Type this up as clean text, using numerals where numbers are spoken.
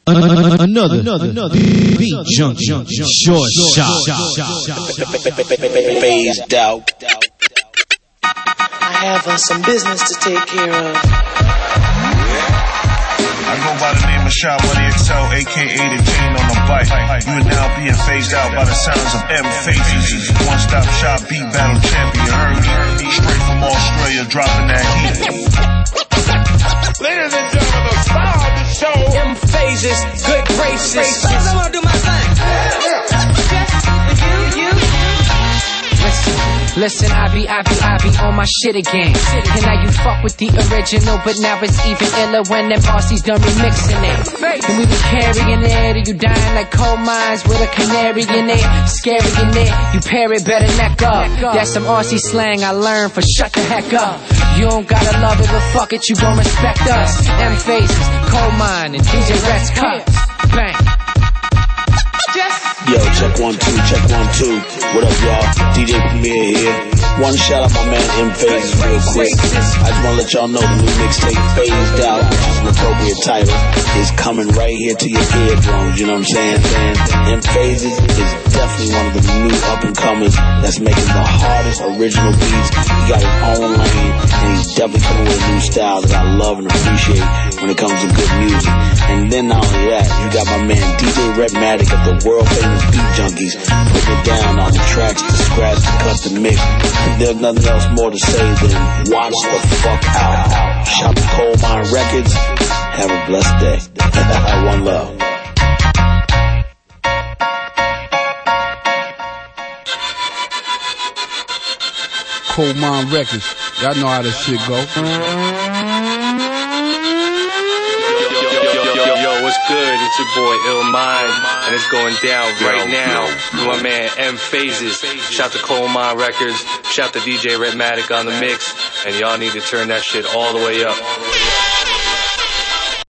Another beat junkie, short shot. Phased out. I have some business to take care of. I go by the name of Shot Money XL, aka the Gene on the bike. You are now being phased out by the sounds of M Phases. One-stop shop beat battle champion. You heard me? Straight from Australia, dropping that heat. Ladies and gentlemen, the star of the show, M Phases, good graces. I'm gonna do my thing. Listen, I be on my shit again. And now you fuck with the original, but now it's even iller when them Aussies done remixing it. And we be carrying it, or you dying like coal mines with a canary in it. Scary in it, you pair it, better neck up. That's some Aussie slang I learned for shut the heck up. You don't gotta love it, but fuck it, you gon' respect us. M Phases, coal mine, and DJ Reds cups. Bang. Yo, check 1 2, check 1 2. What up, y'all? DJ Premier here. One shout out my man M Phases real quick. I just wanna let y'all know the new mixtape Phased Out, which is an appropriate title, is coming right here to your eardrums. You know what I'm saying? M Phases is definitely one of the new up and comers that's making the hardest original beats. He got his own lane, and he's definitely coming with a new style that I love and appreciate when it comes to good music. And then not only that, you got my man DJ Redmatic of the world famous Beat Junkies putting it down on the tracks, to scratch, to cut, the mix. There's nothing else more to say than watch the fuck out. Shop Coal Mine Records. Have a blessed day. One love. Coal Mine Records. Y'all know how this shit go. Yo, what's good? It's your boy Ill Mind, and it's going down right now with my man M Phases. Shout to Coal Mine Records, shout to DJ Redmatic on the mix, and y'all need to turn that shit all the way up.